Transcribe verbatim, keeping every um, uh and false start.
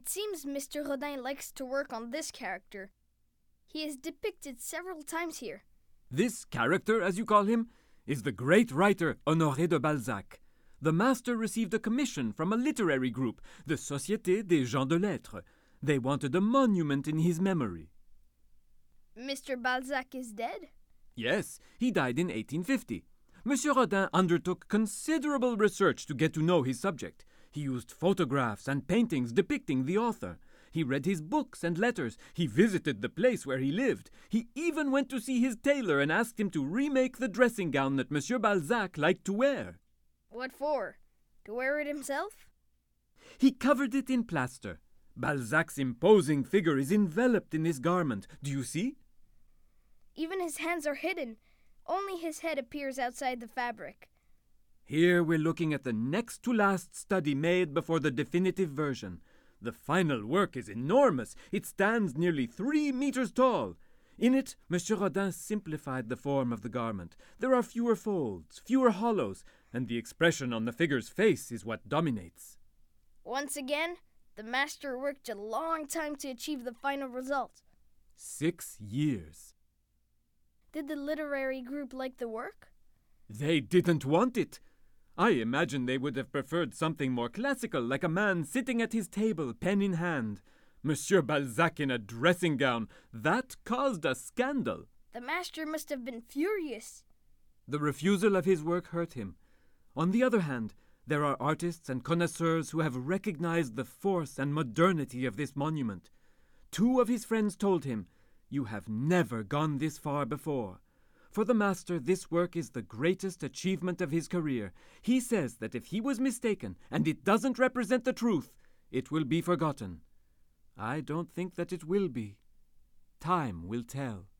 It seems Mister Rodin likes to work on this character. He is depicted several times here. This character, as you call him, is the great writer Honoré de Balzac. The master received a commission from a literary group, the Société des gens de lettres. They wanted a monument in his memory. Mister Balzac is dead? Yes, he died in eighteen fifty. Monsieur Rodin undertook considerable research to get to know his subject. He used photographs and paintings depicting the author. He read his books and letters. He visited the place where he lived. He even went to see his tailor and asked him to remake the dressing gown that Monsieur Balzac liked to wear. What for? To wear it himself? He covered it in plaster. Balzac's imposing figure is enveloped in this garment. Do you see? Even his hands are hidden. Only his head appears outside the fabric. Here we're looking at the next to last study made before the definitive version. The final work is enormous. It stands nearly three meters tall. In it, Monsieur Rodin simplified the form of the garment. There are fewer folds, fewer hollows, and the expression on the figure's face is what dominates. Once again, the master worked a long time to achieve the final result. Six years. Did the literary group like the work? They didn't want it. I imagine they would have preferred something more classical, like a man sitting at his table, pen in hand. Monsieur Balzac in a dressing gown. That caused a scandal. The master must have been furious. The refusal of his work hurt him. On the other hand, there are artists and connoisseurs who have recognized the force and modernity of this monument. Two of his friends told him, "You have never gone this far before." For the master, this work is the greatest achievement of his career. He says that if he was mistaken, and it doesn't represent the truth, it will be forgotten. I don't think that it will be. Time will tell.